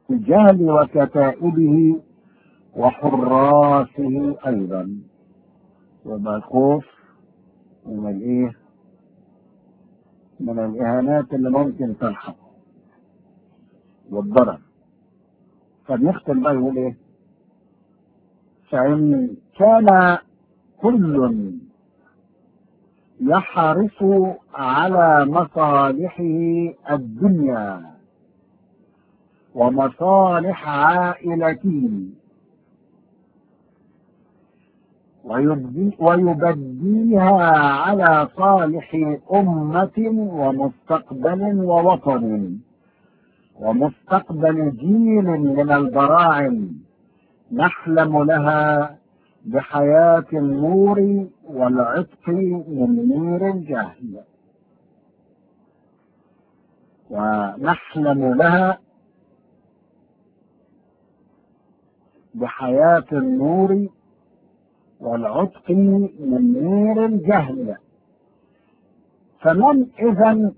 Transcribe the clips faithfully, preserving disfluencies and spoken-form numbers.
الجهل وكتائبه وحراسه أيضا. وما الخوف من الإيه؟ من الإهانات اللي ممكن تلحق والضرر. فبيختم بقى يقول إيه؟ فإن كان كل يحرص على مصالحه الدنيا ومصالح عائلته ويبدي ويبديها على صالح أمة ومستقبل ووطن ومستقبل جيل من البراعم نحلم لها بحياة النور والعتق من نير الجهل، ونحلم لها بحياة النور والعتق من نير الجهل. فمن إذن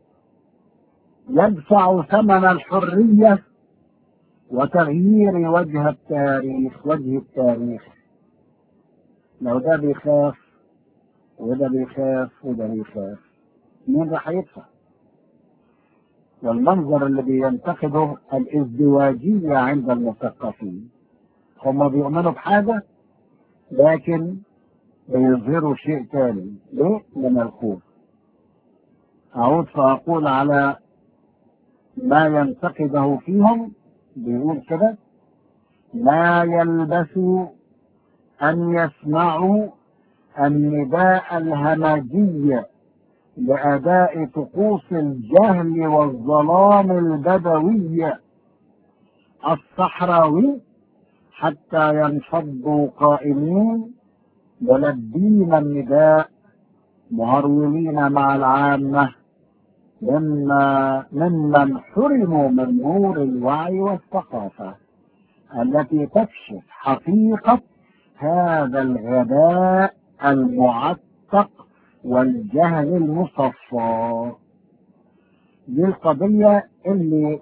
يدفع ثمن الحرية وتغيير وجه التاريخ وجه التاريخ؟ لو ده بيخاف وده بيخاف وده بيخاف، مين راح يدفع؟ والمنظر اللي بينتقده الازدواجية عند المثقفين، هم بيؤمنوا بحاجة لكن بيظهروا شيء ثاني. ليه؟ من الخوف. أعود فأقول على ما ينتقده فيهم، بيقول كده: ما يلبثوا أن يسمعوا النداء الهمجي لأداء طقوس الجهل والظلام البدوي الصحراوي حتى ينفضوا قائمين ملبين النداء مهرولين مع العامة مما ممن حرموا من نور الوعي والثقافة التي تكشف حقيقة هذا الغباء المعتق والجهل المصفى. دي القضية اللي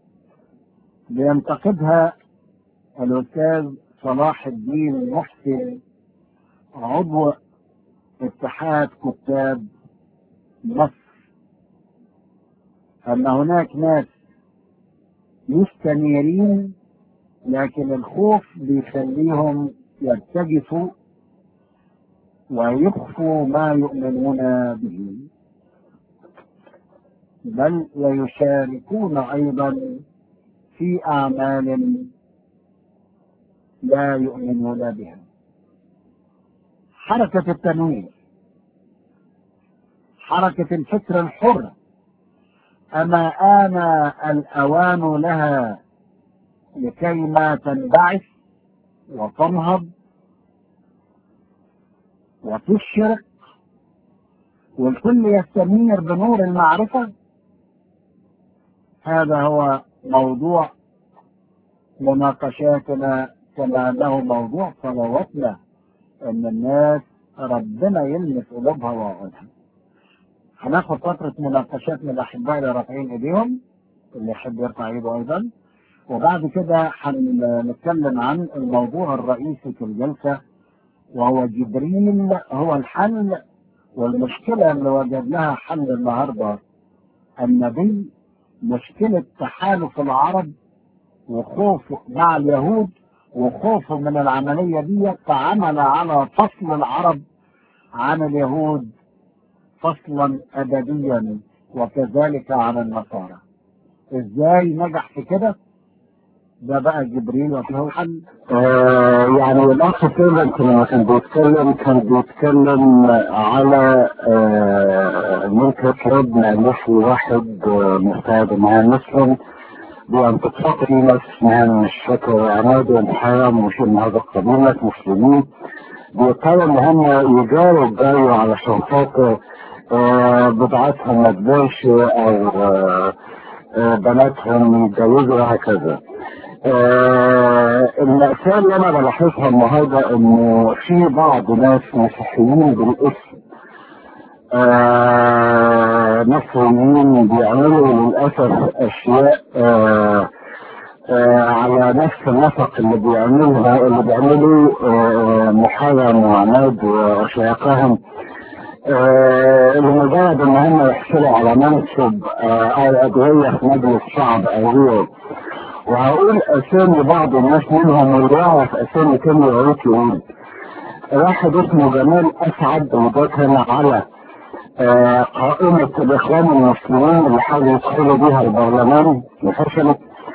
بينتقدها الأستاذ صلاح الدين محسن عضو اتحاد كتاب مصر، أن هناك ناس مستنيرين لكن الخوف بيخليهم يرتجفوا ويخفوا ما يؤمنون به، بل ويشاركون أيضا في أعمال لا يؤمنون بها. حركة التنوير، حركة الفكر الحر، أما آن الأوان لها لكي ما تنبعث وتنهض وتشرق والكل يستنير بنور المعرفة. هذا هو موضوع مناقشاتنا، كما أنه موضوع صلواتنا، أن الناس ربنا يلمس قلوبها وعقولها. هناخد فترة مناقشات من الأحباء اللي رافعين إيديهم، اللي يحب يرفع إيده أيضا، وبعد كده هنتكلم عن الموضوع الرئيسي في الجلسة، وهو جبريل هو الحل. والمشكلة اللي وجدناها حل النهاردة النبي، مشكلة تحالف العرب وخوفه مع اليهود وخوفه من العملية دي، فعمل على فصل العرب عن اليهود فصلا أبديا، وكذلك عن النصارى. ازاي نجح في كده؟ ده بقى جبريل وفيه الحل. آه يعني الاخ فيلم لما كان بيتكلم كان بيتكلم على آه ممكن ربنا نحو واحد آه مستعد مع المسلم بأن تتفق في ناس اسمها الشكر وعناد والحرام وشيء من هذا القبيل، مسلمين بيضطروا ان هم يجاروا الجاي علشان خاطر آه بضاعتهم ما تبانش او آه آه بناتهم يتجوزوا وهكذا. آه المأساة اللي انا بلاحظها النهارده انه في بعض ناس مسيحيين بالاسم آه مصريين بيعملوا للأسف اشياء آه آه النفق اللي بيعملها اللي بيعملوا آه، محرم وعماد وشيقهم آه، لمجرد ان هم يحصلوا على منصب آه، او ادوية في مجلس الشعب او غيره. وهقول اسامي بعض الناس منهم واللي يعرف اسامي كم يعرف يقول. واحد اسمه جمال اسعد وده كان على آه، قائمة الاخوان المسلمين اللي حاولوا يدخلوا بيها البرلمان وفشلت.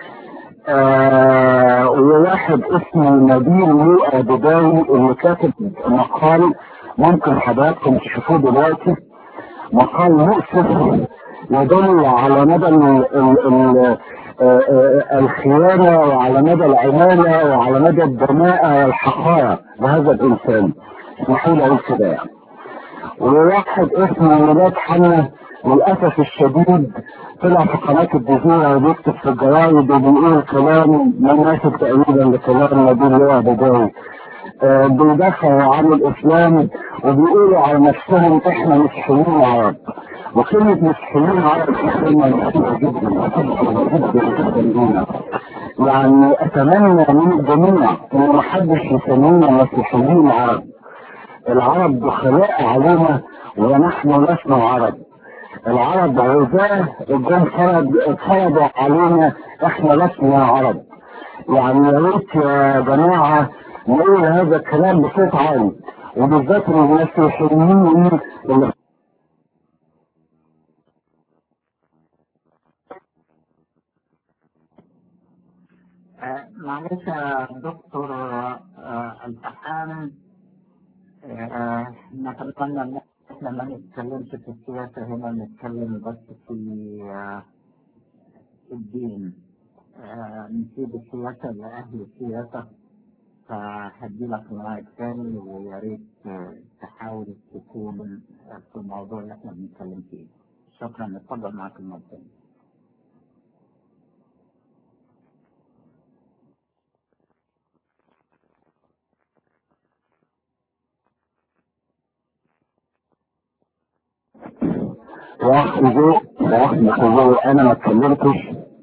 آه وواحد اسمه نبيل لؤى بداوي اللي كاتب مقال ممكن حضراتكم تشوفوه دلوقتي، مقال مؤسف يدل على مدى ال ال ال الخيانة وعلى مدى العمالة وعلى مدى الدماء والحقارة لهذا الإنسان. اسمحوا لي أقول كده يعني. وواحد اسمه ميلاد حنا للأسف الشديد طلع في قناة الجزيرة وبيكتب في الجرايد وبيقول كلام مناسب تقريبا لكلام نبيل لؤى بداوي. آه بيدافعوا عن الإسلام وبيقولوا على نفسهم إحنا مسيحيين عرب. وكلمة مسيحيين عرب كلمة مهمة جدا جدا جدا جدا. يعني أتمنى من الجميع إن محدش يسمينا مسيحيين عرب. العرب دخلاء علينا ونحن لسنا عرب. العرب عزاه الجن فرض فرضوا علينا احنا لسنا عرب. يعني يا ريت يا جماعه نقول هذا الكلام بصوت عالي وبالذات المسيحيين اللي آه، معلش يا دكتور آه، الفحام، آه، نتمنى ان احنا ما نتكلمش في السياسة هنا، نتكلم بس في آه، الدين. آه، نسيب السياسة لأهل السياسة. فهدي لك المايك تاني ويا ريت آه، تحاول تكون آه، في الموضوع اللي احنا بنتكلم فيه. شكرا، اتفضل معاك المايك تاني. يا اخ جو يا اخ جو انا ما اتكلمتش.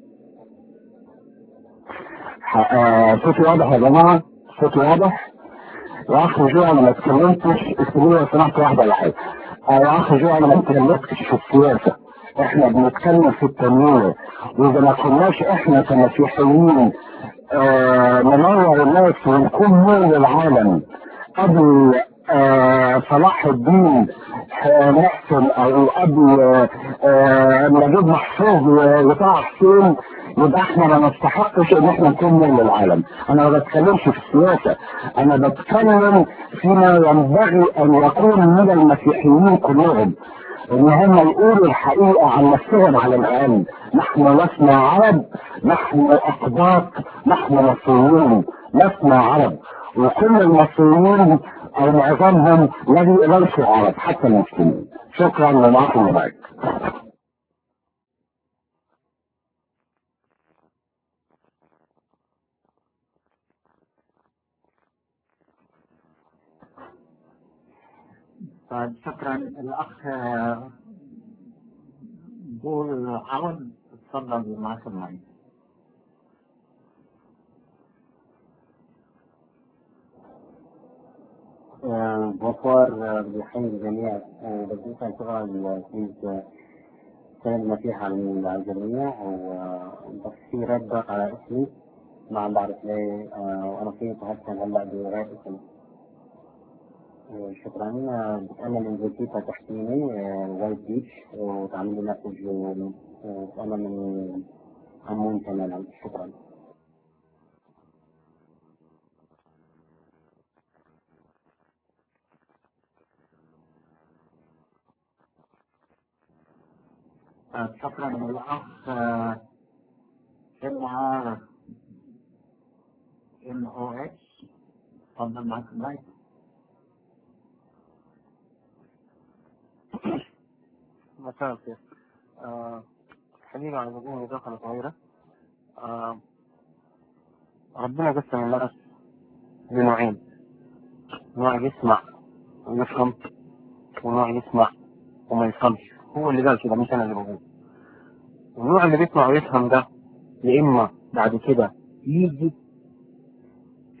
آه، صوتي واضح يا جماعه؟ صوتي واضح؟ يا اخ جو انا ما اتكلمتش. اسمعوا لو سمحت واحده ولا حاجه. آه، يا اخ جو انا ما اتكلمتش في السياسه، احنا بنتكلم في التنوير. واذا ما كناش احنا كمسيحيين آه ننور الناس ونكون نور للعالم قبل آه صلاح الدين آه محسن او قبل آه نجيب محفوظ وطه حسين، يبقى احنا ما نستحقش ان احنا نكون نور للعالم. انا ما بتكلمش في السياسه، انا بتكلم فيما ينبغي ان يكون من المسيحيين كلهم، ان هم يقولوا الحقيقة عن نفسهم على الاقل. نحن لسنا عرب، نحن اقباط، نحن مصريين، لسنا عرب. وكل المصريين او معظمهم ليسوا عرب حتى المسلمين. شكرا ومعكم المايك. طيب شكرا. الاخ آه، بول عون، اتفضل معاك المايك. بوفر بحمد الجميع. بديت أن تغير في كلمة فيها عن الجميع وبس في رد على اسمي ما عم بعرف ليه. وأنا في تحسن هلا بغير اسمي. شكرا. أنا من جنسيتي تحكيمي وايت بيتش وتعمل لي مسج، وأنا من عمون تماما. شكرا. آه، شكرا. الاخ آه، ام ار ام او اتش، اتفضل معاك المايك. مساء الخير. آه، خلينا على موضوع مداخلة صغيرة. آه، ربنا قسم الناس لنوعين: نوع يسمع ويفهم، ونوع يسمع وما يفهمش. هو اللي قال كده مش أنا اللي بقول. النوع اللي بيسمع ويفهم ده يا إما بعد كده يجي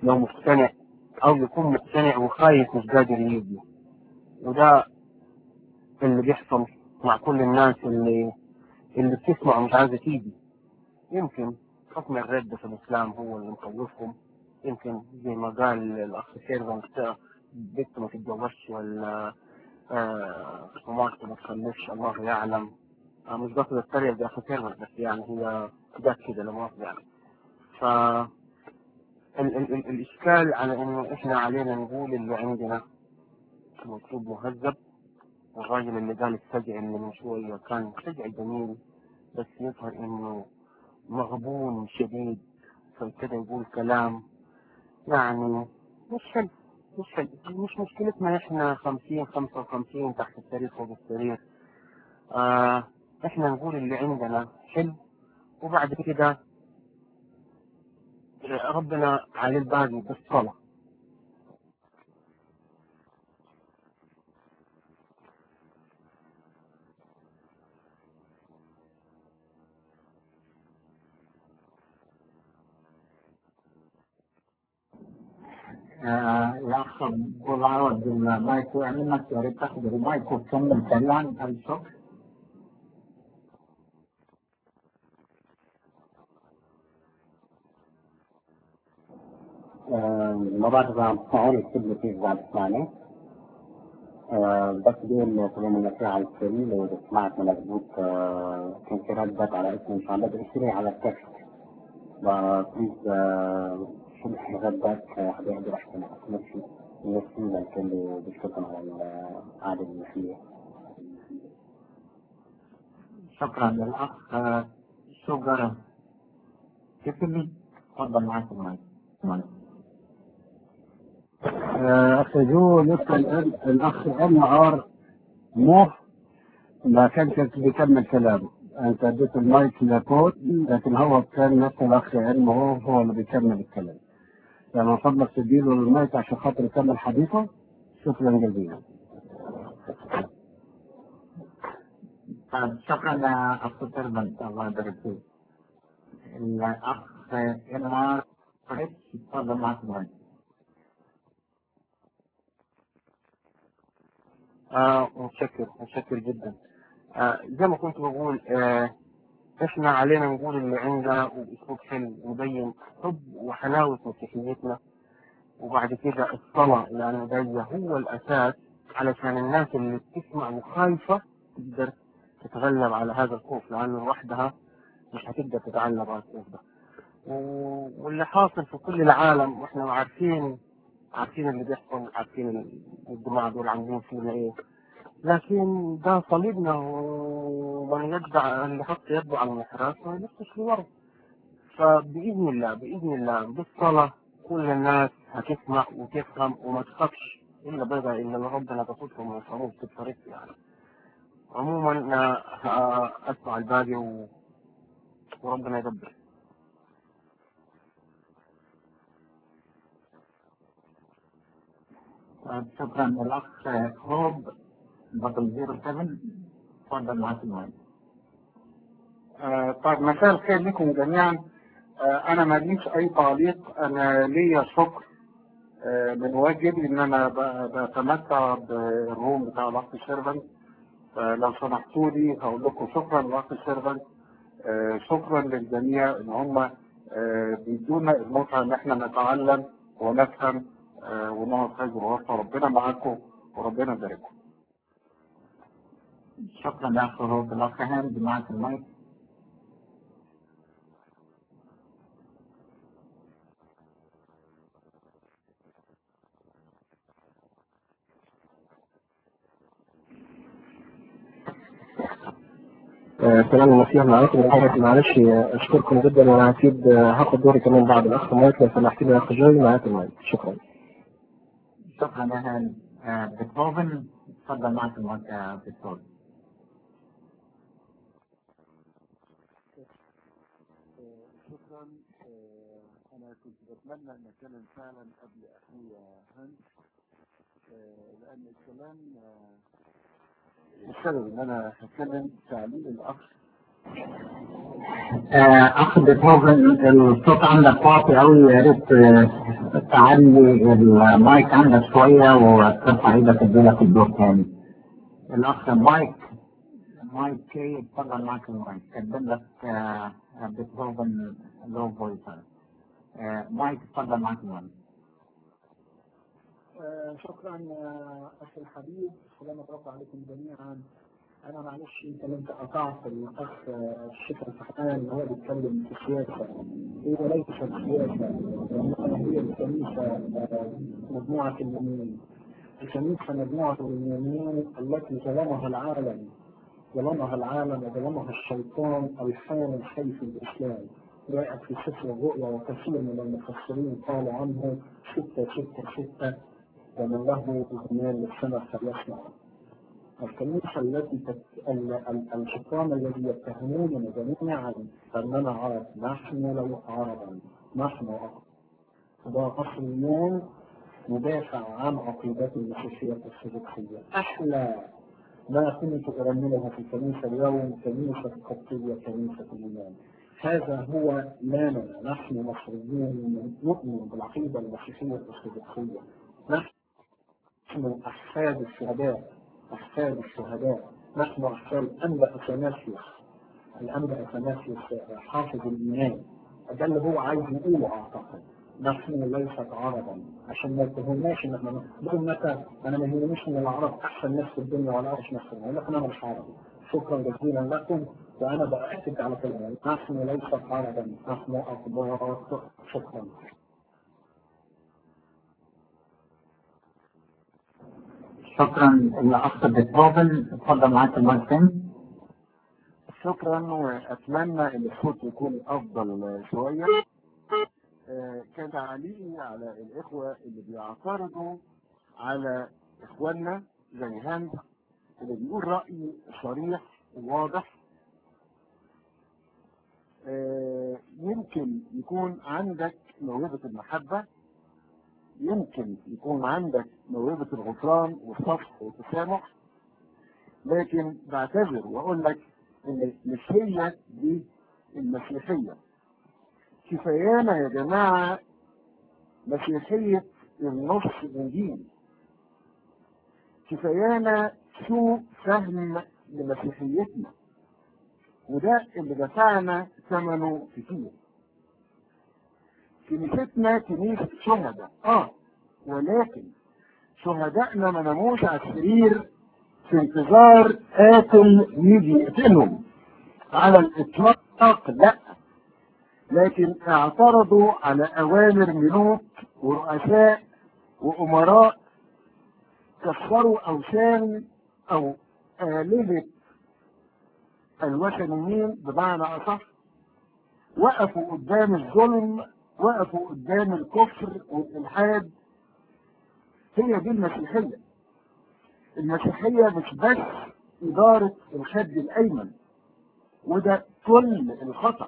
لو مقتنع أو يكون مقتنع وخايف مش قادر يجي. وده اللي بيحصل مع كل الناس اللي اللي بتسمع ومش عايزة تيجي. يمكن حكم الرد في الإسلام هو اللي مخوفهم، يمكن زي ما قال الأخ سيرفن بنت ما تتجوزش ولا آه ومرته ما تخلفش، الله يعلم. آه مش قصد التريق دي أخ سيرفن، بس يعني هي جت كده لما يعني. ف ال- ال- ال- الإشكال على إنه إحنا علينا نقول اللي عندنا مكتوب مهذب. والراجل اللي قال السجع اللي من شوية كان سجع جميل، بس يظهر إنه مغبون شديد، فابتدى يقول كلام يعني مش حلو. مش حلو. مش مشكلتنا إحنا خمسين خمسة وخمسين تحت السرير فوق السرير. آه إحنا نقول اللي عندنا حلو، وبعد كده ربنا على الباقي بالصلاة. آه، يا أخ أبو العوض المايك وقع منك، يا ريت تاخد المايك وتكمل سريعا. الشكر. آه، ما بعرف إذا عم تسمعوني كتب كيف بعد تسمعني. آه، بس دول كلام النصيحة على السريع لو إذا سمعت مظبوط. آه، كان في ردك على اسمي مش عم بدي اشتري على التكست. بليز شو ردك حدا يقدر يحكي معك نفسي نفسي لكن اللي بيشكركم على القعدة المحلية. شكرا للأخ آه، شكرا. تفضل تفضل معك المايك. المايك. آه، أخ جو لسه الآن الأخ أم عار موح ما كانش بيكمل كلامه. أنت اديت المايك لكود، لكن هو كان نفس الأخ علم هو هو اللي بيكمل الكلام. لما فضلك تديله المايك عشان خاطر يكمل حديثه. شكرا جزيلا. طيب شكرا يا أخ تربن، الله يبارك فيك. الأخ إنمار فريد تفضل معك المايك. آه متشكر متشكر جدا. آه زي ما كنت بقول، آه احنا علينا نقول اللي عندنا وباسلوب حلو ويبين حب وحلاوه مسيحيتنا. وبعد كده الصلاه يعني ده هو الاساس، علشان الناس اللي بتسمع وخايفه تقدر تتغلب على هذا الخوف، لانه لوحدها مش هتقدر تتغلب على الخوف ده. و- واللي حاصل في كل العالم واحنا عارفين عارفين اللي بيحصل، عارفين الجماعه دول عاملين فينا ايه. لكن ده صليبنا، ومن يدعى اللي حط يده على المحراث ما يلفش لورا. فبإذن الله بإذن الله بالصلاة كل الناس هتسمع وتفهم وما تخافش إلا بقى إلا اللي ربنا تصدهم ويفهموه في الطريق يعني. عموما أنا أسمع الباقي و- وربنا يدبر. طيب شكرا للأخ هوب بطل صفر سبعة. تفضل معك المايك. آه، طيب مساء الخير لكم جميعا. آه، انا ماليش اي تعليق، انا ليا شكر آه، من واجبي ان انا ب- بتمتع بالروم بتاع الاخ شيرفن. آه، لو سمحتوا لي هقول لكم شكرا للاخ شيرفن. آه، شكرا للجميع ان هم آه، بيدونا المتعه ان احنا نتعلم ونفهم آه، ونقعد خير ووفق. ربنا معاكم وربنا يبارككم. شكرا يا أخ هوب. الأخ هاند معك المايك. آه، سلام المسيح معاكم. الحقيقة معلش آه، أشكركم جدا، وأنا أكيد آه، هاخد دوري كمان بعد الأخ مايك لو سمحت لي يا أخ جوي معاك المايك. شكرا. شكرا يا هاند. آه، بيتهوفن تفضل معك المايك يا بيتهوفن. شكرا. آه، انا كنت بتمنى ان اتكلم فعلا قبل اخويا هانس، آه، لان الكلام آه، السبب ان انا هتكلم تعليق الاخ آه، اخ بيتهوفن الصوت عندك واطي قوي، يا ريت آه، تعلي المايك عندك شويه وترفع ايدك تديلك الدور تاني. الاخ مايك مايك كي اتفضل معك المايك، قدم لك آه، بيتهوفن لو فويس. آه، مايك اتفضل معك المايك. آه شكرا آه اخي الحبيب، سلامة رب عليكم جميعا. انا معلش يمكن قطعت الاخ آه، الشيخ الفحمان اللي هو بيتكلم في السياسه. هي ليست سياسه، انما هي الكنيسه آه، مجموعه اليمين. الكنيسه مجموعه اليمين التي ظلمها العالم، ظلمها العالم وظلمها الشيطان الحامل سيف الاسلام. جاءت في سفر الرؤيا وكثير من المفسرين قالوا عنه ستة ستة ستة، ومن له اذنان للسمع فليسمع. الكنيسة التي تت... ال... ال... الشيطان الذي يتهموننا جميعا أننا عرب، نحن لو عربا، نحن أصليون ندافع عن عقيدة المسيحية الأرثوذكسية. أحلى ما كنت أرنمه في الكنيسة اليوم كنيسة القبطية، كنيسة اليونان. هذا هو إيماننا، نحن مصريون نؤمن بالعقيدة المسيحية الأرثوذكسية. نحن أحفاد الشهداء، أحفاد الشهداء، نحن أحفاد الأنبا أثناسيوس، الأنبا أثناسيوس حافظ الإيمان. ده اللي هو عايز يقوله أعتقد. نحن ليست عربا، عشان ما يتهمناش ان احنا بقول متى انا ما يهمنيش ان العرب احسن ناس في الدنيا ولا اوحش ناس في الدنيا، لكن انا مش عربي. شكرا جزيلا لكم، وانا باكد على كلامي، نحن ليست عربا، نحن اقباط. شكرا. شكرا الاخ بيتهوفن، اتفضل معاك المايك تاني. شكرا، واتمنى ان الصوت يكون افضل شويه. آه كتعليقي على الاخوه اللي بيعترضوا على اخواننا زي هند اللي بيقول راي صريح وواضح. آه يمكن يكون عندك موهبه المحبه، يمكن يكون عندك موهبه الغفران والصفح والتسامح، لكن بعتذر واقول لك ان مش هي دي المسيحيه. كفايانا يا جماعه مسيحيه النص الانجيل، كفايانا سوء فهم لمسيحيتنا، وده اللي دفعنا ثمنه كتير. كنيستنا كنيسه شهداء اه، ولكن شهدائنا ما ناموش على السرير في انتظار قاتل يجي يقتلهم على الاطلاق، لا، لكن اعترضوا على اوامر ملوك ورؤساء وامراء، كسروا اوثان او آلهة الوثنيين بمعنى اصح، وقفوا قدام الظلم، وقفوا قدام الكفر والالحاد. هي دي المسيحية. المسيحية مش بس إدارة الخد الأيمن، وده كل الخطأ.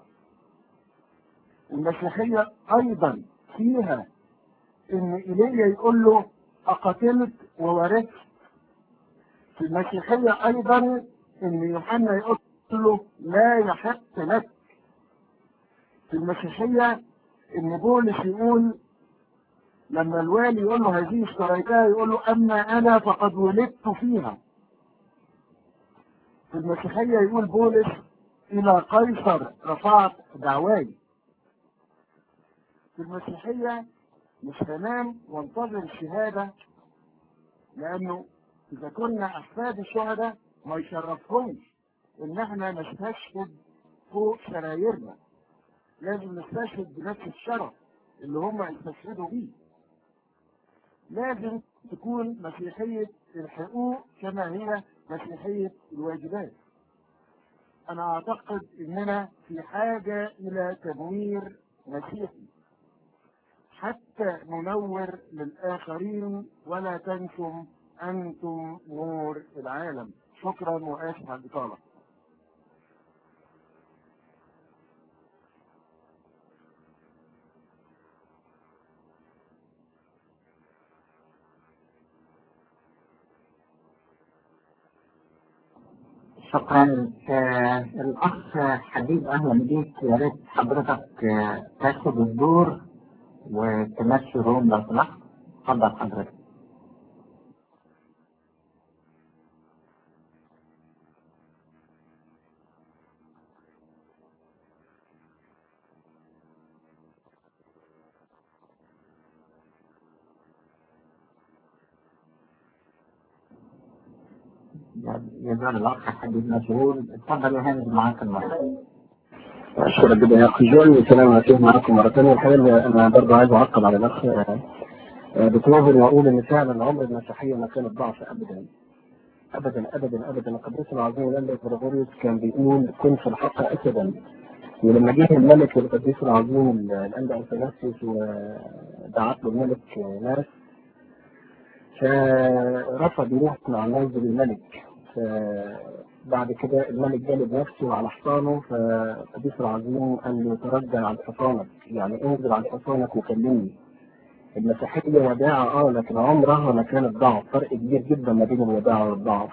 المسيحية أيضا فيها إن إيليا يقول له أقتلت وورثت. في المسيحية أيضا إن يوحنا يقول له لا يحق لك. في المسيحية إن بولس يقول لما الوالي يقول له هذه اشتريتها، يقول له أما أنا فقد ولدت فيها. في المسيحية يقول بولس إلى قيصر رفعت دعواي. في المسيحية مش هنام وانتظر الشهادة، لأنه إذا كنا أحفاد الشهداء ما يشرفهمش إن احنا نستشهد فوق سرايرنا. لازم نستشهد بنفس الشرف اللي هم استشهدوا بيه. لازم تكون مسيحية الحقوق كما هي مسيحية الواجبات. أنا أعتقد إننا في حاجة إلى تنوير مسيحي حتى ننور للآخرين، ولا تنسوا أنتم نور العالم. شكرا وآسف على الإطالة. شكرا. آه الأخ حبيب أهلا بيك، يا ريت حضرتك آه تاخد الدور وتمشي الروم لو سمحت. اتفضل حضرتك. يزال الأخ حبيب مشغول. اتفضل يا هاني معاك المايك. اشكرك جدا يا اخي جون، والسلام عليكم معكم مره ثانيه. الحقيقه انا برضه عايز اعقب على الاخ بتناظر واقول ان فعلا عمر المسيحيه ما كانت ضعف ابدا ابدا ابدا ابدا. القديس العظيم الانبا غريغوريوس كان بيقول كن في الحق اسدا، ولما جه الملك القديس العظيم الانبا اثناسيوس ودعت له الملك ناس، فرفض يروح مع الناس بالملك. بعد كده الملك جالب نفسه على حصانه، فالقديس العظيم قال له ترجع عن حصانك، يعني انزل عن حصانك وكلمني. المسيحية وداعة اه لكن عمرها ما كانت ضعف، فرق كبير جدا ما بين الوداعة والضعف.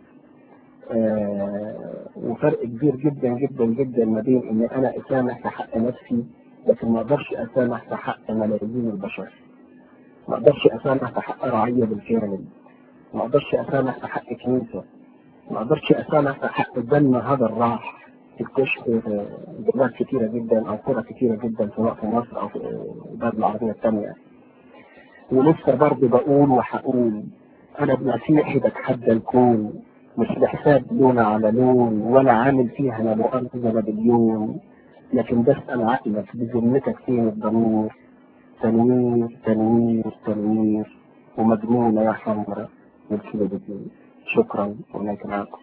آه وفرق كبير جدا جدا جدا ما بين ان انا اسامح في حق نفسي لكن ما اقدرش اسامح في حق ملايين البشر. ما اقدرش اسامح في حق رعية بالكامل. ما اقدرش اسامح في حق كنيسة. ما اقدرش اسامح في حق دم هذا الراح في الكشف بلاد كتيرة جدا او قرى كتيرة جدا سواء في مصر او في البلاد العربية الثانية. ولسه برضه بقول وهقول انا بمسيحي بتحدى الكون، مش بحساب لون على لون ولا عامل فيها لا مؤاخذة ولا باليوم، لكن بسأل عقلك بذمتك فين الضمير؟ تنوير تنوير تنوير ومجنونة يا حمرا والكلى بدين. شكرا وهناك معكم.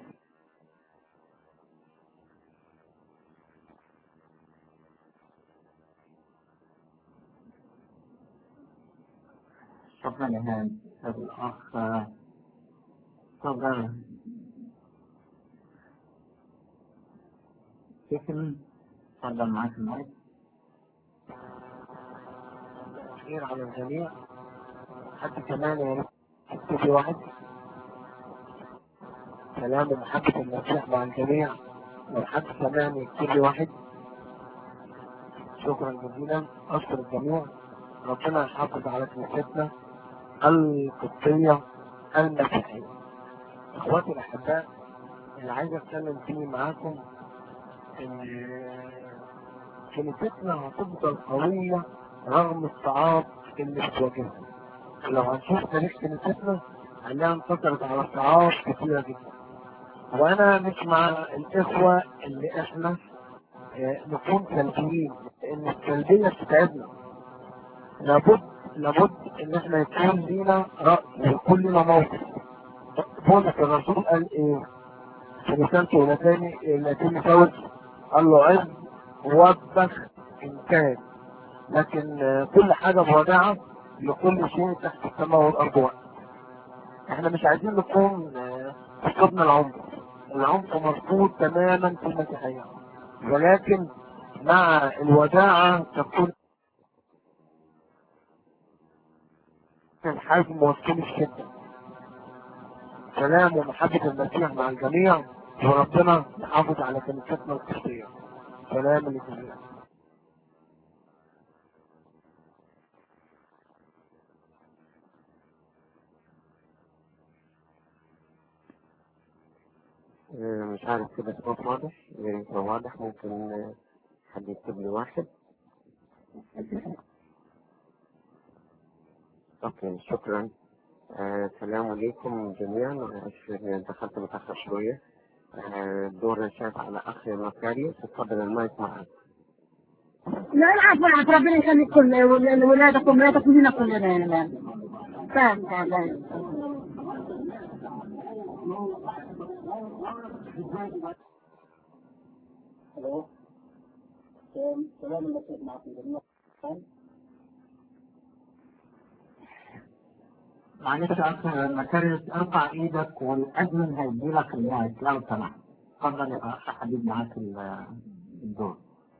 شكرا يا هاني. الأخ تفضل ستيفن، اتفضل معاك المايك. خير على الجميع. حد كمان يا ريت في واحد سلام ومحبة المسيح مع الجميع. لو حد كمان يكتب لي واحد. شكرا جزيلا، أشكر الجميع. ربنا يحافظ على كنيستنا القبطية المسيحية. إخواتي الأحباء، اللي عايز أتكلم فيه معاكم إن كنيستنا هتفضل قوية رغم الصعاب اللي بتواجهها. لو هنشوف تاريخ كنيستنا هنلاقيها انتصرت على صعاب كتيرة جدا. وأنا مش مع الإخوة اللي إحنا اه نكون سلبيين، لأن السلبية بتتعبنا. لابد لابد إن إحنا يكون لينا رأي ويكون لينا موقف. بولس الرسول قال إيه؟ في رسالته إلى تاني إلى تيموثاوس قال له عز ووبخ إن كان، لكن اه كل حاجة بوضعها لكل شيء تحت السماء والأرض وقت. احنا مش عايزين نكون فقدنا العمق. العمق مرفوض تماما في المسيحية، ولكن مع الوداعة تكون الحجم وسكين الشدة. سلام ومحبة المسيح مع الجميع، وربنا يحافظ على كنيستنا القبطية. سلام للجميع. مش عارف كده الصوت واضح؟ يا ريت لو واضح ممكن حد يكتب لي واحد. اوكي شكرا. آه، السلام عليكم جميعا. معلش دخلت متأخر شوية. آه، الدور شاف على أخي مكاري. تفضل المايك معك. لا العفو العفو، ربنا يخليك كل ولادكم ولادكم لنا كلنا يا مان. فاهم فاهم. الو سلام المسيح معكم جميعا. معلش يا أخ مكارس، ارفع ايدك والأدمن هيديلك المايك لو سمحت. اتفضل يا أخ حبيب معاك الدور.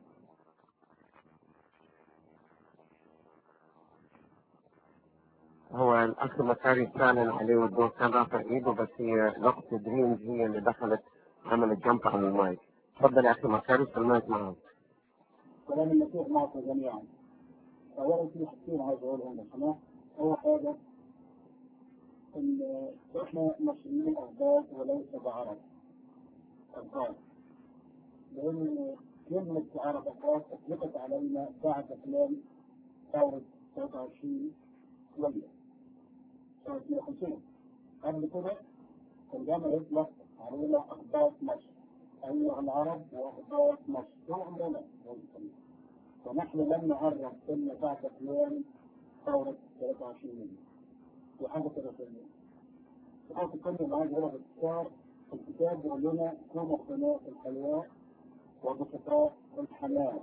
هو الأخ مكاري فعلا عليه الدور كان رافع إيده، بس هي لقطة دريمز هي اللي دخلت عمل الجنب على المايك. تفضل يا أخي مكارس، المايك معك. كلام المسيح معكم جميعا. أولا في حاجتين عايز أقولهم لو سمحت. أول حاجة إن إحنا مسلمين أحباب وليس بعرب أحباب، لأن كلمة عرب أحباب أطلقت علينا بعد كلام ثورة ثلاثة وعشرين يوليو سنة اثنين وخمسين. قبل كده كان دايما يطلق علينا أحباب مصر، أيها العرب وأحباب مصر، هو عمرنا ونحن لم نعرف إلا بعد كلام ثورة ثلاثة وعشرين يوليو. وحاجة كده ثانية. الحاجة الثانية اللي عايز أقولها باختصار، الكتاب بيقول لنا كونوا قناة في الحياة وبسطاء الحياة.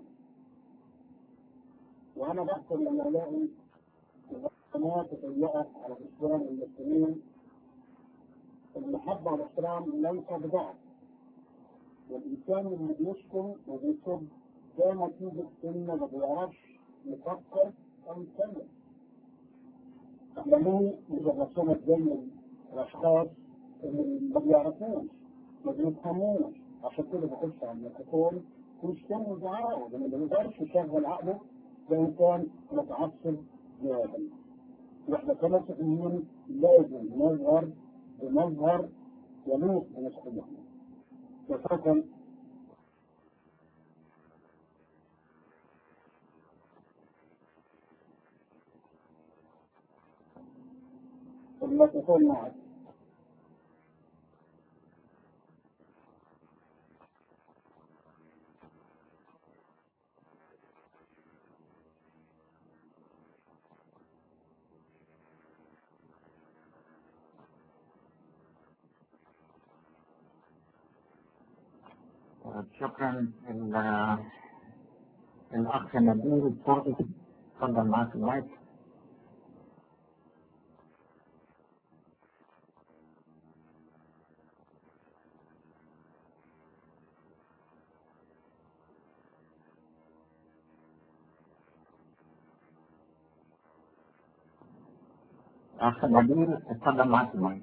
وأنا بحث لما ألاقي قناة تضيقت على الإسلام والمسلمين. المحبة والاحترام ليس بضعف، والإنسان اللي بيشكر وبيسب ده نتيجة إنه ما بيعرفش يفكر أو يتكلم. احنا ليه بنرسمها زي الأشخاص اللي ما بيعرفوش ما بيفهموش، عشان كده بخش على الميكروفون ويشتغل ويزعقوا، لأن ما بيقدرش يشغل عقله ده إنسان متعصب زيادة. واحنا كمسيحيين لازم نظهر بمظهر يليق بمسيحيتنا. وشكرا. الميكروفون معك. شكرا. الأخ نبيل الصافي، تفضل معاك المايك. أخ نبيل تفضل معاك المايك.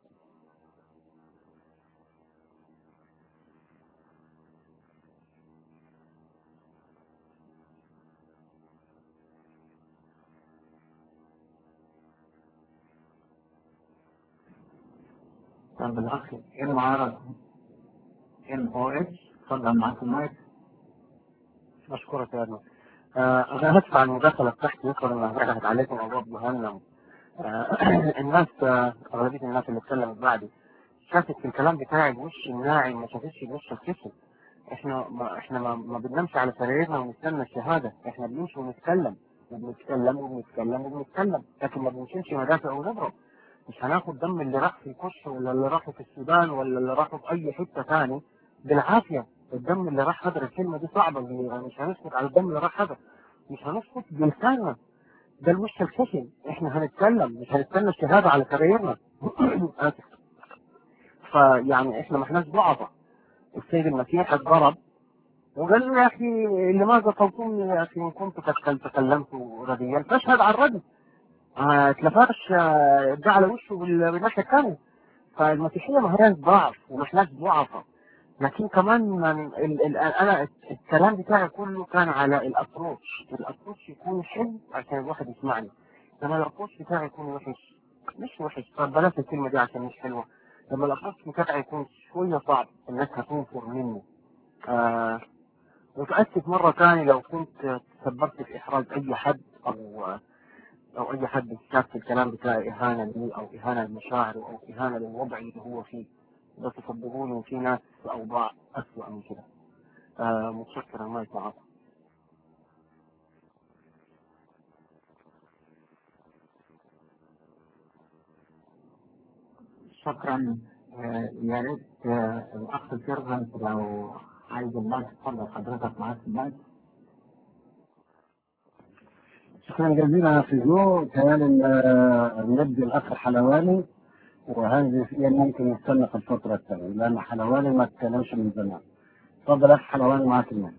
طب الأخ المعارض ام او اتش تفضل معاك المايك. أشكرك يا أدنى. آه أنا هدفع المداخلة بتاعتي، يذكر إنها فتحت عليكم موضوع مهم. آه الناس آه أغلبية الناس اللي اتكلمت بعدي شافت في الكلام بتاعي الوش الناعم، ما شافتش الوش الكسل. احنا ما احنا ما, ما بننامش على سريرنا ونستنى الشهادة، احنا بنمشي ونتكلم وبنتكلم وبنتكلم وبنتكلم، لكن ما بنشيلش مدافع ونضرب. مش هناخد دم اللي راح في الكش ولا اللي راح في السودان ولا اللي راح في اي حتة ثاني بالعافية. الدم اللي راح هدر، الكلمة دي صعبة، مش هنسكت على الدم اللي راح هدر، مش هنسكت بلساننا. ده الوش الخشن، احنا هنتكلم، مش هنستنى الشهادة على سريرنا. آسف. فيعني احنا ما احناش ضعفاء. السيد المسيح اتضرب وقال له يا اخي لماذا صوتوني يا اخي ان كنت قد تكلمت رديا فاشهد على الرجل. ما اتلفاش ده على وشه بالناحية الثانية. فالمسيحية ما هياش ضعف وما احناش ضعفاء، لكن كمان من ال ال انا الكلام بتاعي كله كان على الابروتش. الابروتش يكون حلو عشان الواحد يسمعني، لما الابروتش بتاعي يكون وحش، مش وحش، طب بلاش الكلمة دي عشان مش حلوة. لما الابروتش بتاعي يكون شوية صعب الناس هتنفر منه. آه متأسف مرة ثانية لو كنت تسببت في إحراج أي حد أو أو أي حد شاف في الكلام بتاعي إهانة لي أو إهانة لمشاعره أو إهانة للوضع اللي هو فيه، بس صدقوني في ناس في أوضاع أسوأ من كده. آه متشكر ما يتعاطى. شكرا. آه يا ريت آه الأخ سيرفنت لو عايز المايك تفضل حضرتك معاك المايك. شكرا جزيلا في ذو كان نبدي الأخ حلواني، وهذه ممكن يستنى في الفترة الثانية لأن حلواني ما تكلمش من زمان. تفضل أخ حلواني معاك المايك.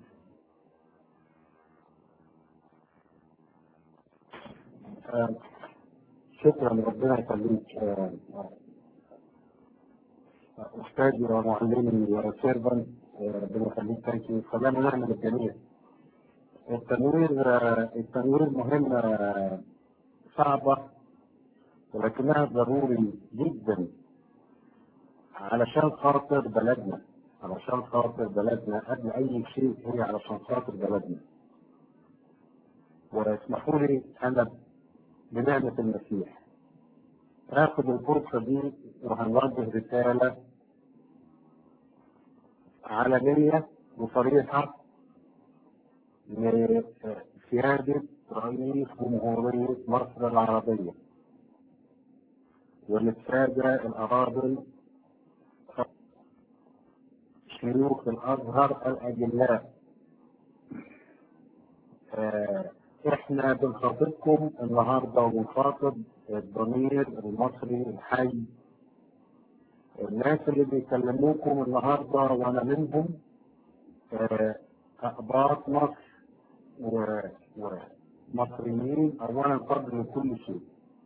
شكرا، ربنا يخليك. أستاذي ومعلمي وسيرفنت، ربنا يخليك تاكي، خلينا نعمل الجميع. التنوير التنوير مهمة صعبة ولكنها ضروري جدا علشان خاطر بلدنا، علشان خاطر بلدنا قبل أي شيء، هي علشان خاطر بلدنا. واسمحوا لي أنا بنعمة المسيح آخذ الفرصة دي وهنوجه رسالة علنية وصريحة لسيادة رئيس جمهورية مصر العربية وللسادة الأراضي شيوخ الأزهر الأجلاء. آه إحنا بنخاطبكم النهارده وبنخاطب الضمير المصري الحي، الناس اللي بيكلموكم النهارده وأنا منهم، آه أقباط مصر ومصريين أولا قبل كل شيء.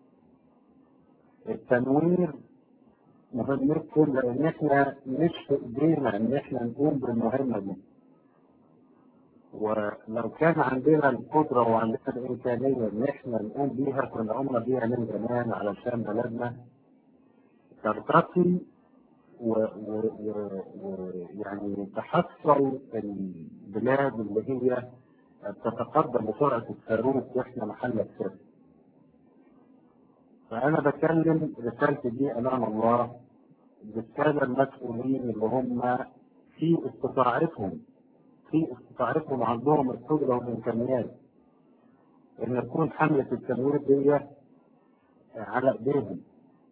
التنوير مهمته لأن إحنا مش في إيدينا إن إحنا نقوم بالمهمة دي، ولو كان عندنا القدرة وعندنا الإمكانية إن إحنا نقوم بيها كنا قمنا بيها من زمان علشان بلدنا ترتقي ويعني تحصل البلاد اللي هي تتقدم بسرعة الصاروخ وإحنا محل السر. فأنا بكلم رسالتي دي أمام الله بالسادة المسؤولين اللي هم في استطاعتهم في استطاعتهم عندهم القدرة والإمكانيات إن تكون حملة التنوير دي على إيديهم.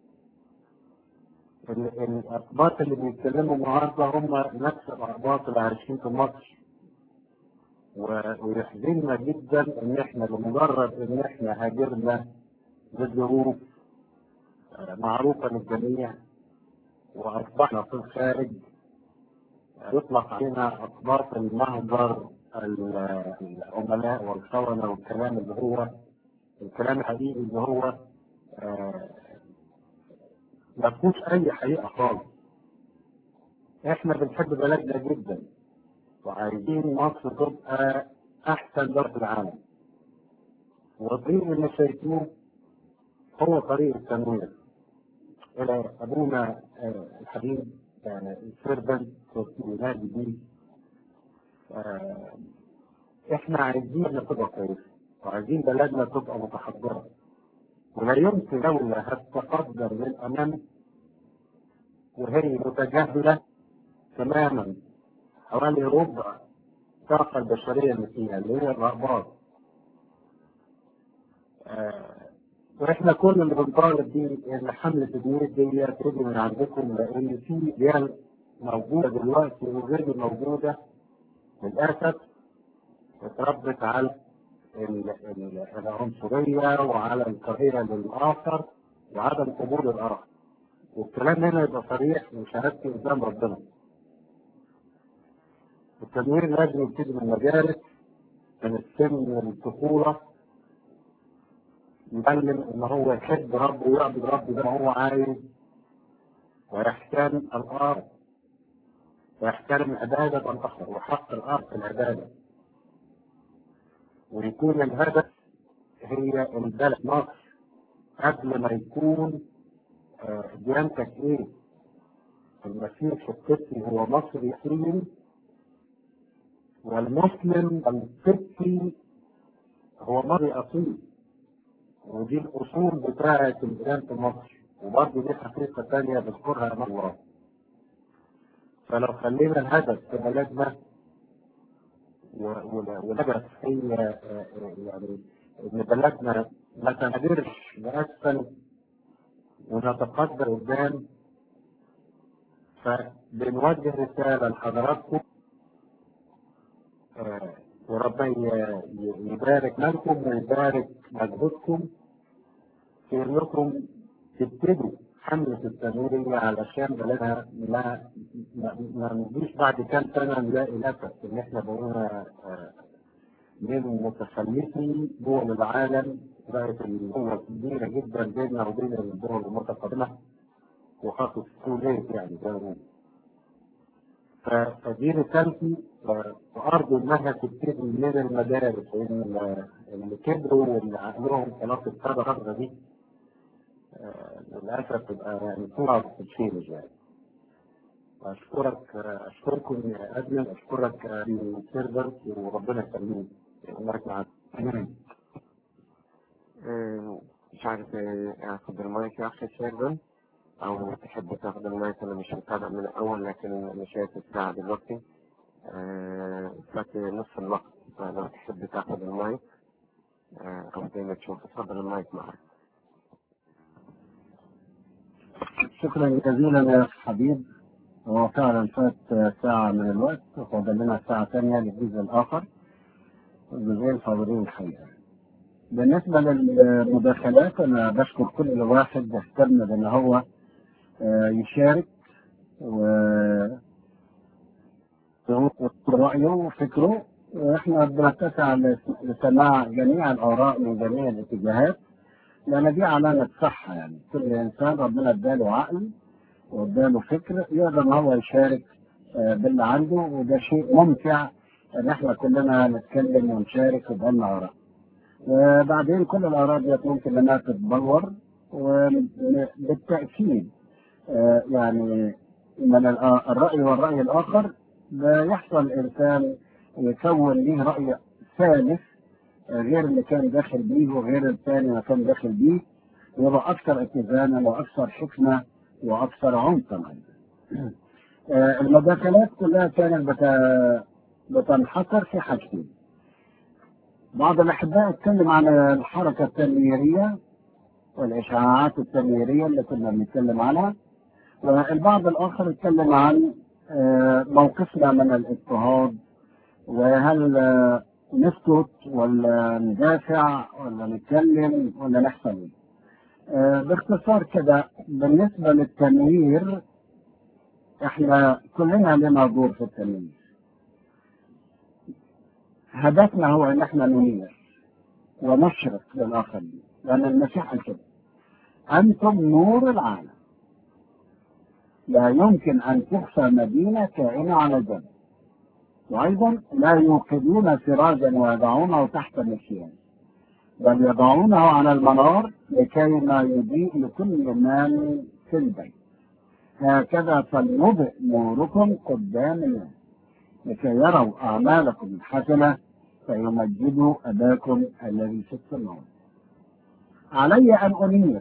الأقباط اللي بيتكلموا النهارده هم نفس الأقباط اللي عايشين في مصر، ويحزننا جدا إن إحنا لمجرد إن إحنا هاجرنا بظروف معروفة للجميع وأصبحنا في الخارج يطلق علينا أقباط المهجر العملاء والخونة والكلام اللي هو الكلام الحقيقي اللي هو آه ما فيهوش أي حقيقة خالص. إحنا بنحب بلدنا جدا وعايزين مصر تبقى أحسن بلد في العالم، والطريق اللي شايفوه هو طريق التنوير. إلى أبونا آه الحبيب السيرفنت ينادي بيه، آه احنا عايزين تبقى كويسه وعايزين بلدنا تبقى متحضره، ولا يمكن دوله هتتقدم للامام وهي متجاهله تماما حوالي ربع الطاقه البشريه اللي فيها اللي هي الرغبات. آه واحنا كل اللي بنطالب بيه ان حمله التنوير دي تيجي من عندكم، لان في رجال موجوده دلوقتي وغير موجوده للاسف اتربت على العنصريه وعلى الكراهيه للاخر وعدم قبول الاخر. والكلام هنا يبقى صريح وشهادتي قدام ربنا. التنوير لازم يبتدي من المدارس، من السن الطفوله، يعلم ان هو يحب ربه ويعبد ربه زي ما هو عايز، ويحترم الارض ويحترم عباده الاخر وحق الارض في العباده، ويكون الهدف هي البلد مصر قبل ما يكون آه ديانتك ايه. المسيح القبطي هو مصري اصيل، والمسلم القبطي هو مصري اصيل، ودي الاصول بتاعه الديانه في مصر، وبرضه دي حقيقه ثانيه بذكرها امام الله. فلو خلينا الهدف في بلدنا والهدف هي يعني ان بلدنا ما تنهدرش لاسفل ونتقدم قدام، فبنوجه رساله لحضراتكم آه وربنا يبارك لكم ويبارك مجهودكم في انكم تبتدوا حمله التنوير علشان بلدنا ما ما نجيش بعد كام سنه نلاقي للاسف ان احنا بقينا آه من متخلفي دول العالم، بقت القوه كبيره جدا بيننا وبين الدول المتقدمه، وحاطط سكولات يعني زي ما بيقولوا. ف- فدي رسالتي، ف- وأرجو إنها تبتدي من المدارس، لأن اللي كبروا واللي عقلهم خلاص ابتدى الفترة دي آه، للأسف تبقى يعني صورة بتتشيل يعني. أشكرك أشكركم يا أدمن، أشكرك يا سيرفر، وربنا يخليك ويبارك معاك. آه، مش عارف آه، اخد المايك يا اخي شيربن، او تحب تاخد المايك؟ انا مش متابع من الاول، لكن انا شايف الساعة دلوقتي آه، فات نص الوقت، فلو تحب تاخد المايك آه، او زي ما تشوف. اتفضل المايك معك. شكرا جزيلا يا حبيب. هو فعلا فات ساعة من الوقت، وفاضل لنا ساعة ثانية للجزء الآخر، الجزئين فاضلين الحقيقة. بالنسبة للمداخلات أنا بشكر كل واحد اهتم بأن هو آه، يشارك و- ورأيه وفكره، وإحنا بنتسع لسماع جميع الآراء من جميع الاتجاهات، لأن دي علامة صحة. يعني كل إنسان ربنا اداله عقل واداله فكر يقدر ان هو يشارك آه، باللي عنده، وده شيء ممتع ان احنا كلنا نتكلم ونشارك ويبقى لنا اراء. وبعدين كل الاراء دي ممكن انها تتبلور، وبالتاكيد آه، يعني من الآ- الراي والراي الاخر بيحصل الانسان يكون ليه راي ثالث آه، غير اللي كان داخل بيه وغير الثاني اللي كان داخل بيه، يبقى اكثر اتزانا واكثر حكمه واكثر عمقا. آه، المداخلات كلها كانت بت- بتنحصر في حاجتين. بعض الاحباء اتكلم عن الحركه التنويريه والاشعاعات التنويريه اللي كنا بنتكلم عنها، والبعض الاخر اتكلم عن آه، موقفنا من الاضطهاد، وهل آه، نسكت ولا ندافع ولا نتكلم ولا نحصل ايه. آه، باختصار كده، بالنسبه للتنوير احنا كلنا لنا دور في التنوير. هدفنا هو ان احنا ننير ونشرق للاخرين، لان المسيح قال كده: انتم نور العالم، لا يمكن ان تخفى مدينه كائنه على جبل، وايضا لا يوقدون سراجا ويضعونه تحت مكيال، بل يضعونه على المنار لكي ما يضيء لكل من في البيت. هكذا فليضئ نوركم قدام الناس لكي يروا اعمالكم الحسنه فيمجدوا اباكم الذي في السماوات. علي ان انير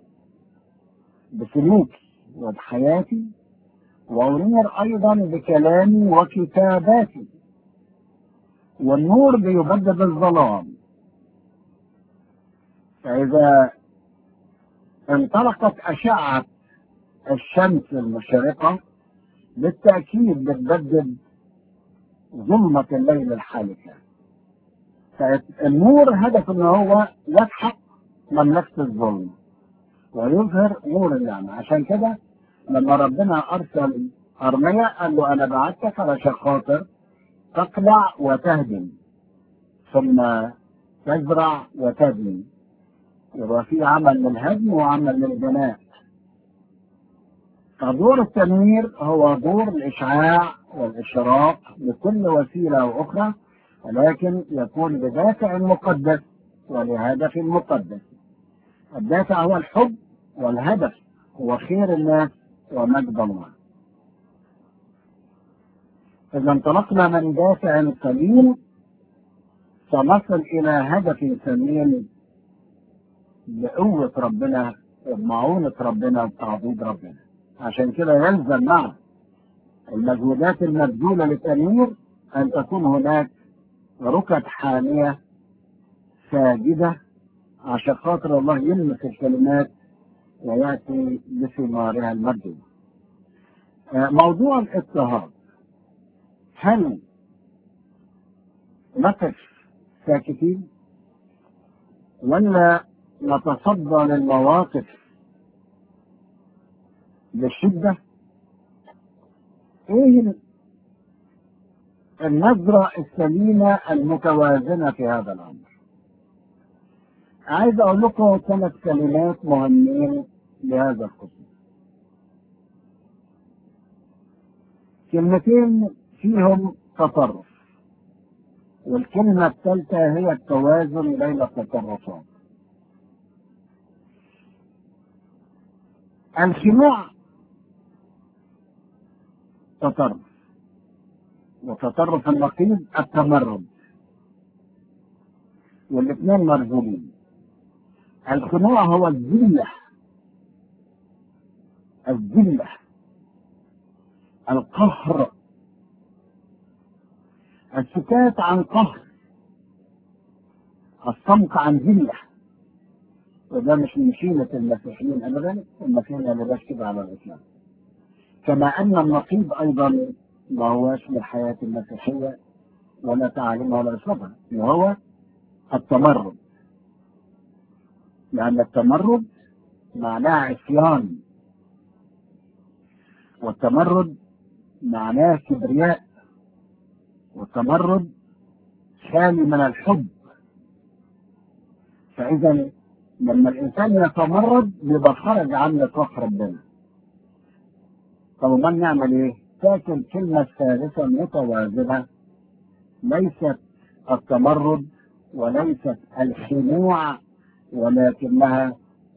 بسلوكي وبحياتي، وانير ايضا بكلامي وكتاباتي، والنور بيبدد الظلام. فاذا انطلقت اشعه الشمس المشرقه بالتاكيد بتبدد ظلمه الليل الحالكه. فالنور هدف ان هو يسحق مملكه الظلم ويظهر نور النعمه. عشان كده لما ربنا ارسل ارميا قال له: انا بعتك علشان خاطر تقلع وتهدم ثم تزرع وتبني. يبقى في عمل للهدم وعمل للبناء. فدور التنوير هو دور الاشعاع والاشراق بكل وسيله واخرى، ولكن يكون بدافع مقدس ولهدف مقدس. الدافع هو الحب، والهدف هو خير الناس ومجد الله. إذا انطلقنا من دافع سليم سنصل إلى هدف سليم بقوة ربنا وبمعونة ربنا وبتعضيد ربنا. عشان كده يلزم مع المجهودات المبذولة للتنوير أن تكون هناك ركب حامية ساجدة عشان خاطر الله يلمس الكلمات ويأتي بثمارها المجد. موضوع الاضطهاد، هل نقف ساكتين ولا نتصدى للمواقف بالشدة؟ ايه النظرة السليمة المتوازنة في هذا الامر؟ عايز اقول لكم ثلاث كلمات مهمين لهذا الخصوص. كلمتين فيهم تطرف، والكلمة الثالثة هي التوازن بين التطرفات. الخنوع تطرف، وتطرف النقيض التمرد، والاثنين مرزولين. الخنوع هو الذلة، الذلة، القهر، السكات عن قهر، الصمت عن ذلة. وده مش من شيلة المسيحيين ابدا، المسيحيين ما لباش كده على الاسلام. كما ان النقيض ايضا ما هوش للحياة المسيحية ولا تعاليمها ولا اسلوبها، وهو التمرد. لان التمرد معناه عصيان، والتمرد معناه كبرياء، والتمرد خالي من الحب. فاذا لما الانسان يتمرد يبقى خرج عن نطاق ربنا. طب ما نعمل ايه؟ تاكل الكلمه الثالثه متوازنه، ليست التمرد وليست الخنوع، ولكنها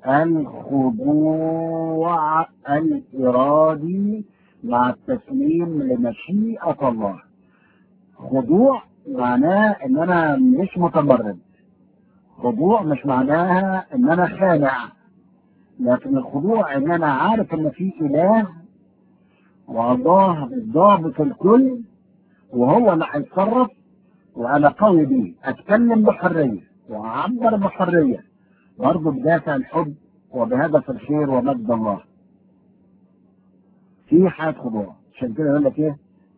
الخضوع الارادي مع التسليم لمشيئه الله. خضوع معناه ان انا مش متمرد، خضوع مش معناها ان انا خانع، لكن الخضوع ان انا عارف ان في اله والله ضابط الكل، وهو اللي هيتصرف، وانا قوي بيه، اتكلم بحريه واعبر بحريه، برضه بدافع الحب وبهدف الخير ومجد الله. في حياه خضوع. عشان كده يقول لك ايه؟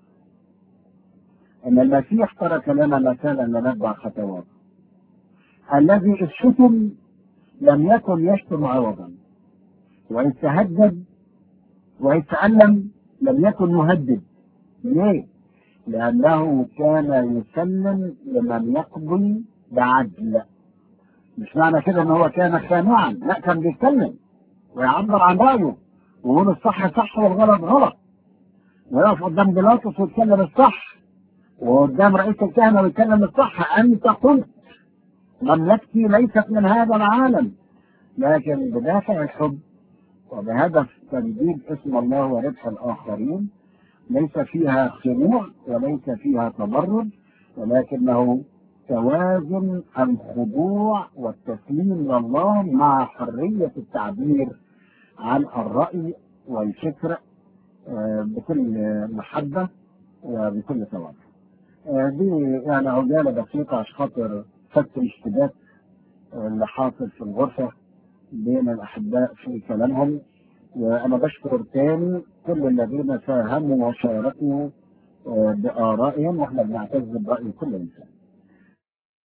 ان المسيح ترك لنا مثالا لنتبع خطواته. الذي إذ شتم لم يكن يشتم عوضا، وإذ تهدد وإذ تألم لم يكن مهدد. ليه؟ لأنه كان يسلم لمن يقضي بعدل. مش معنى كده ان هو كان خانعا، لا، كان بيتكلم ويعبر عن رأيه ويقول الصح صح والغلط غلط، ويقف قدام بيلاطس ويتكلم الصح، وقدام رئيس الكهنة ويتكلم الصح. أنت قلت مملكتي ليست من هذا العالم، لكن بدافع الحب وبهدف تجديد اسم الله وربح الآخرين. ليس فيها خنوع وليس فيها تمرد، ولكنه توازن الخضوع والتسليم لله مع حرية التعبير عن الرأي والفكر بكل محبة وبكل تواضع. دي يعني عجالة بسيطة عشان خاطر فك الاشتباك اللي حاصل في الغرفة بين الأحباء في كلامهم. وأنا بشكر تاني كل الذين ساهموا وشاركوا بآرائهم، وإحنا بنعتز برأي كل إنسان.